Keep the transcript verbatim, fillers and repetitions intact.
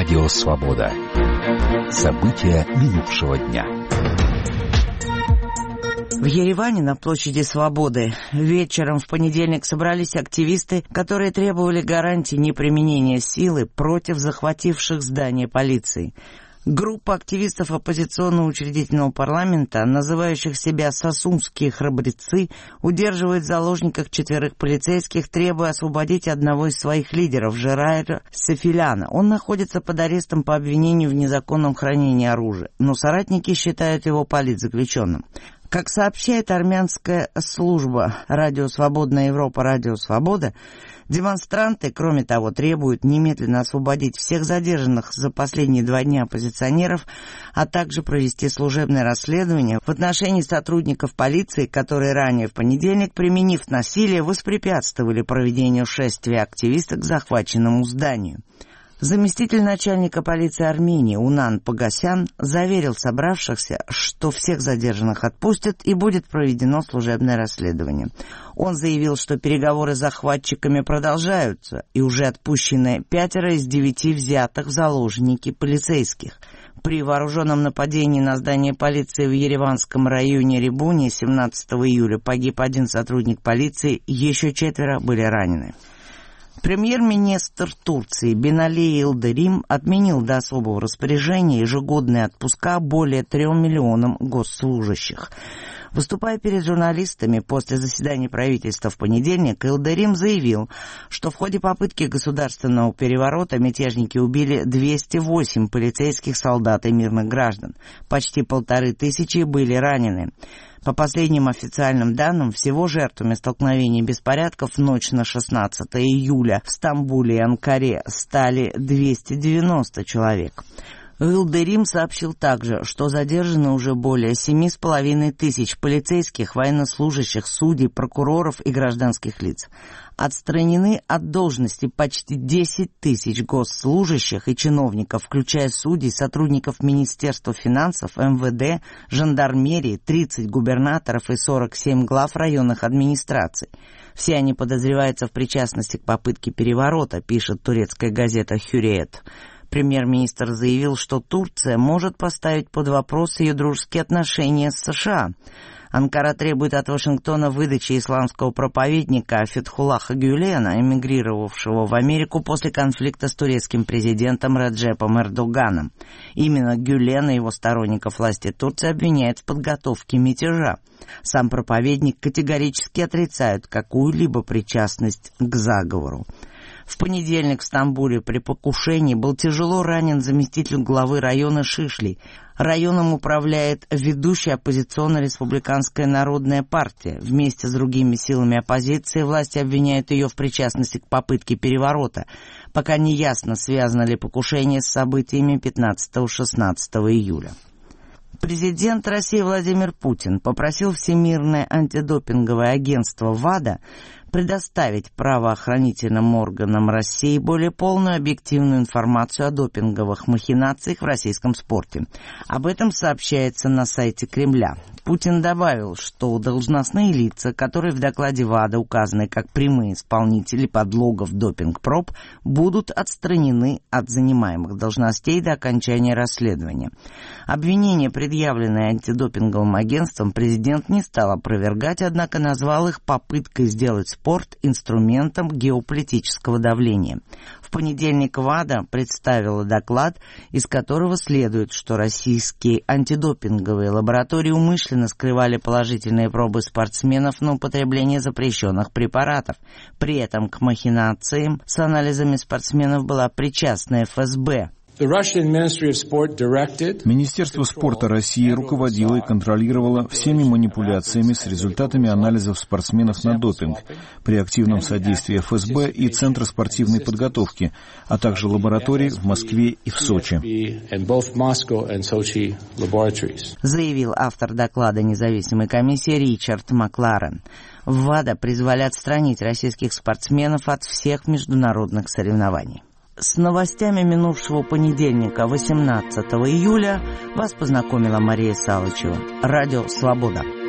Радио «Свобода». События минувшего дня. В Ереване на площади Свободы вечером в понедельник собрались активисты, которые требовали гарантий неприменения силы против захвативших здание полиции. Группа активистов оппозиционно-учредительного парламента, называющих себя «Сосунские храбрецы», удерживает в заложниках четверых полицейских, требуя освободить одного из своих лидеров, Жерара Сефиляна. Он находится под арестом по обвинению в незаконном хранении оружия, но соратники считают его политзаключенным. Как сообщает армянская служба «Радио Свободная Европа», «Радио Свобода», демонстранты, кроме того, требуют немедленно освободить всех задержанных за последние два дня оппозиционеров, а также провести служебное расследование в отношении сотрудников полиции, которые ранее в понедельник, применив насилие, воспрепятствовали проведению шествия активисток к захваченному зданию. Заместитель начальника полиции Армении Унан Погасян заверил собравшихся, что всех задержанных отпустят и будет проведено служебное расследование. Он заявил, что переговоры с захватчиками продолжаются, и уже отпущены пятеро из девяти взятых в заложники полицейских. При вооруженном нападении на здание полиции в ереванском районе Рибуни семнадцатого июля погиб один сотрудник полиции, еще четверо были ранены. Премьер-министр Турции Бинали Йылдырим отменил до особого распоряжения ежегодные отпуска более трем миллионам госслужащих. Выступая перед журналистами после заседания правительства в понедельник, Йылдырим заявил, что в ходе попытки государственного переворота мятежники убили двести восемь полицейских солдат и мирных граждан. Почти полторы тысячи были ранены. По последним официальным данным, всего жертвами столкновений беспорядков в ночь на шестнадцатое июля в Стамбуле и Анкаре стали двести девяносто человек. Йылдырим сообщил также, что задержаны уже более семи с половиной тысяч полицейских, военнослужащих, судей, прокуроров и гражданских лиц. Отстранены от должности почти десять тысяч госслужащих и чиновников, включая судей, сотрудников Министерства финансов, эм вэ дэ, жандармерии, тридцать губернаторов и сорок семь глав районных администраций. Все они подозреваются в причастности к попытке переворота, пишет турецкая газета «Хюриет». Премьер-министр заявил, что Турция может поставить под вопрос ее дружеские отношения с США. Анкара требует от Вашингтона выдачи исламского проповедника Фетхуллаха Гюлена, эмигрировавшего в Америку после конфликта с турецким президентом Реджепом Эрдоганом. Именно Гюлен и его сторонников власти Турции обвиняют в подготовке мятежа. Сам проповедник категорически отрицает какую-либо причастность к заговору. В понедельник в Стамбуле при покушении был тяжело ранен заместитель главы района Шишли. Районом управляет ведущая оппозиционно-республиканская народная партия. Вместе с другими силами оппозиции власти обвиняют ее в причастности к попытке переворота. Пока не ясно, связано ли покушение с событиями пятнадцатого-шестнадцатого июля. Президент России Владимир Путин попросил Всемирное антидопинговое агентство ВАДА предоставить правоохранительным органам России более полную объективную информацию о допинговых махинациях в российском спорте. Об этом сообщается на сайте Кремля. Путин добавил, что должностные лица, которые в докладе ВАДА указаны как прямые исполнители подлогов допинг-проб, будут отстранены от занимаемых должностей до окончания расследования. Обвинения, предъявленные антидопинговым агентством, президент не стал опровергать, однако назвал их попыткой сделать спорт инструментом геополитического давления. В понедельник ВАДА представила доклад, из которого следует, что российские антидопинговые лаборатории умышленно скрывали положительные пробы спортсменов на употребление запрещенных препаратов. При этом к махинациям с анализами спортсменов была причастна эф эс бэ. Министерство спорта России руководило и контролировало всеми манипуляциями с результатами анализов спортсменов на допинг при активном содействии эф эс бэ и Центра спортивной подготовки, а также лабораторий в Москве и в Сочи. Заявил автор доклада независимой комиссии Ричард Макларен. В ВАДА призвали отстранить российских спортсменов от всех международных соревнований. С новостями минувшего понедельника, восемнадцатого июля, вас познакомила Мария Салычева. Радио «Свобода».